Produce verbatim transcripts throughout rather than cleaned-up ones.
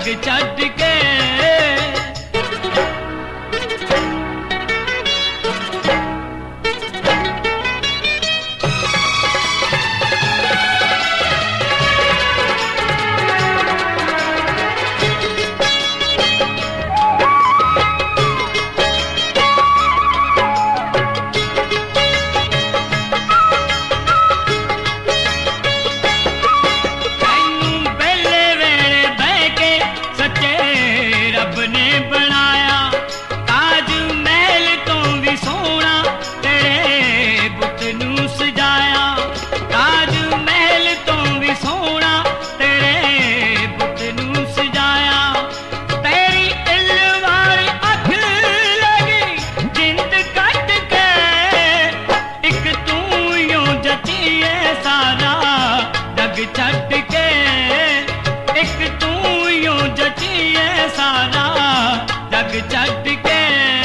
जग छड़ के। छड़ के एक तू यूं जचिए सारा जग छड़ के।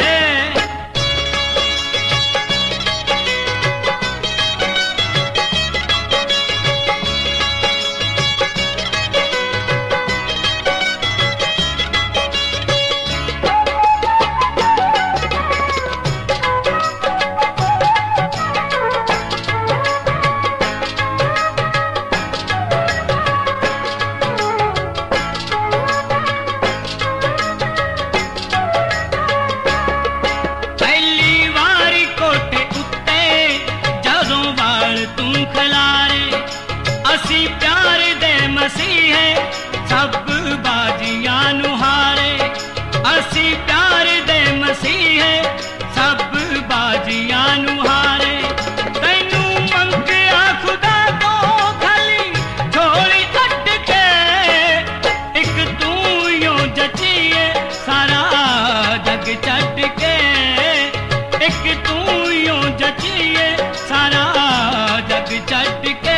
असी प्यार दे मसीहे सब बाजियां नु हारे, असी प्यार दे मसीहे सब बाजियां नु हारे। तैनू मंगया खुदा तो खाली छोड़ी कट के एक तू यूं जचिए सारा जग छड़ के। एक तू यूं जचिए सारा जग छड़ के।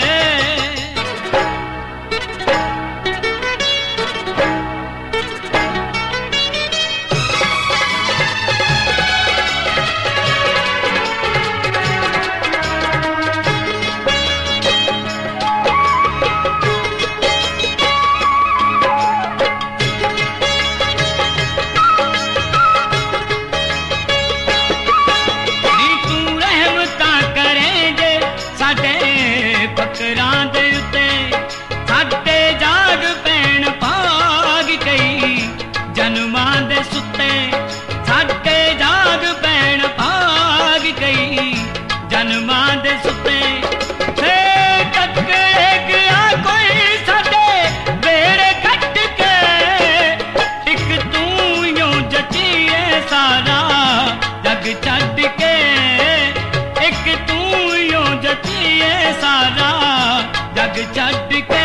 फकरां दे उत्ते साडे जाग पैण भाग कई जन्मां दे सुत्ते, साडे जाग पैण भाग कई जन्मां दे सुत्ते। फे टक्के गया कोई साडे बेड़े कट के एक तू यूं जचिए सारा जग छड़ के। एक तू यूं जचिए सारा जग छड़ के।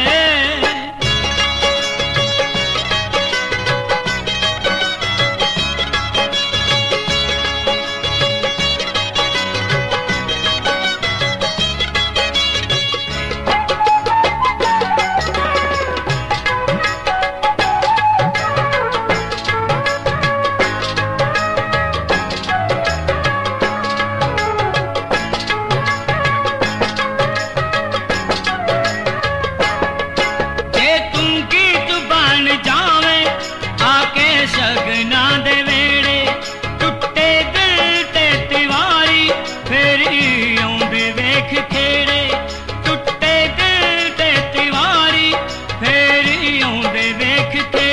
शगना दे वेड़े टुटे दिल ते तिवारी फेरी आउंदे वेख खेड़े, टुटे दिल ते तिवारी फेरी आउंदे वेख खेड़े।